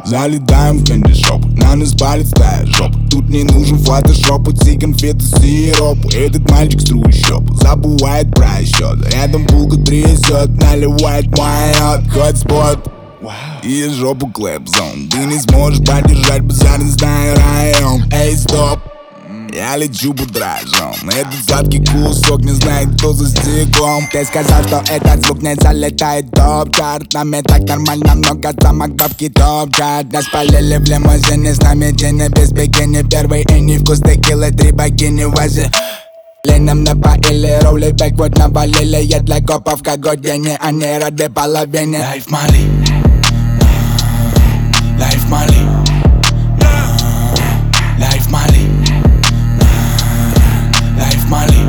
Залетаем в кэнди-шоп, на нас палец ставит жопу. Тут не нужен фотошоп, эти конфеты сироп. Этот мальчик с трущоб забывает про счет. Рядом булка трясет, наливает майот. Хотспот и жопу клэп-зон. Ты не сможешь поддержать базар, не знаю район. Эй, стоп, я лечу под дрожжом. Этот сладкий кусок не знает, кто за стеклом. Ты сказал, что этот звук не залетает топ-чарт. Нам и так нормально, много самок бабки топчат. Нас полили в лимузине, с нами день без бикини. Первый и невкус текилы, 3 богини в вазе. Нам напоили, роли бэкворд навалили. Я для копов как године, они рады половине. Life Mali, Life Mali, Life Mali, Life Mali.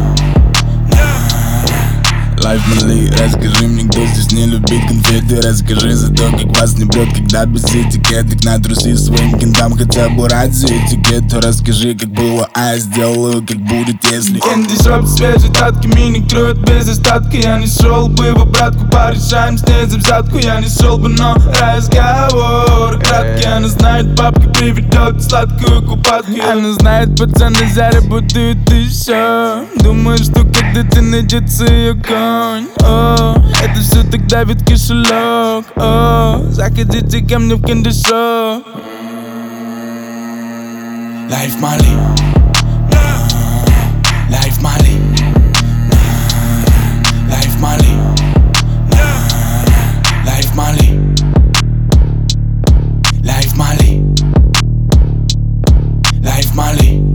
Life Mali, расскажи мне, кто здесь не любит конфеты. Расскажи за то, как вас не бьет, когда без этикеток. На трусы своим кентам, хотя бы ради этикету. Расскажи, как было, а я сделаю, как будет, если. Кэнди-шоп, свежие татки, мини кроют без остатка. Я не шел бы в обратку, порешаем с ней за взятку. Я не шел бы, но разговор краткий. Она знает, бабка приведет сладкую купатку. Она знает, пацаны заработают еще. Думаю, что когда-то найдется ее конь. Это все так давит кошелек. Заходите ко мне в кэнди-шоп. Life Mali, Life Mali, Life Mali, Life Mali, Life Mali, Life Mali.